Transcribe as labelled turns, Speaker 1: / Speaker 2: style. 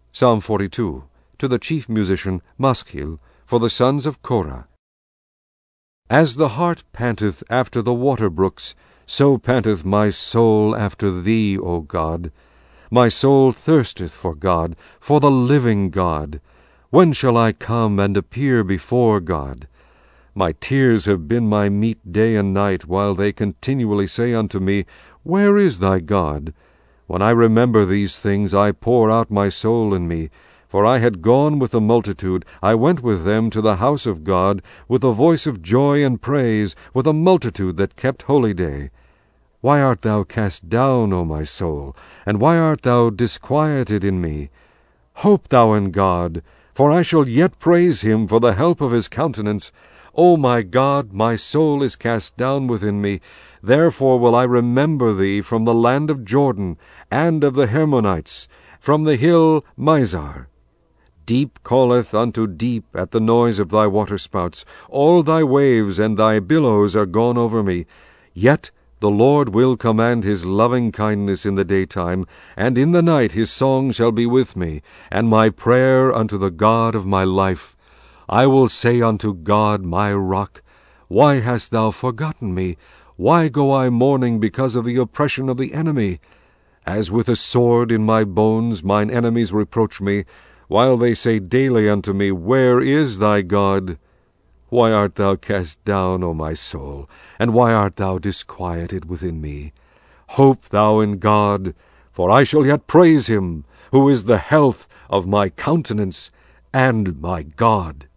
Speaker 1: Psalm 42, to the chief musician Maschil, for the sons of Korah. As the hart panteth after the water brooks, so panteth my soul after thee, O God. My soul thirsteth for God, for the living God. When shall I come and appear before God? My tears have been my meat day and night, while they continually say unto me, Where is thy God? When I remember these things, I pour out my soul in me. For I had gone with the multitude, I went with them to the house of God, with a voice of joy and praise, with a multitude that kept holy day. Why art thou cast down, O my soul? And why art thou disquieted in me? Hope thou in God, for I shall yet praise him for the help of his countenance. O my God, my soul is cast down within me. Therefore will I remember thee from the land of Jordan, and of the Hermonites, from the hill Mizar. Deep calleth unto deep at the noise of thy waterspouts. All thy waves and thy billows are gone over me. Yet the Lord will command his loving kindness in the daytime, and in the night his song shall be with me, and my prayer unto the God of my life. I will say unto God my rock, Why hast thou forgotten me? Why go I mourning because of the oppression of the enemy? As with a sword in my bones mine enemies reproach me, while they say daily unto me, Where is thy God? Why art thou cast down, O my soul? And why art thou disquieted within me? Hope thou in God, for I shall yet praise him, who is the health of my countenance and my God.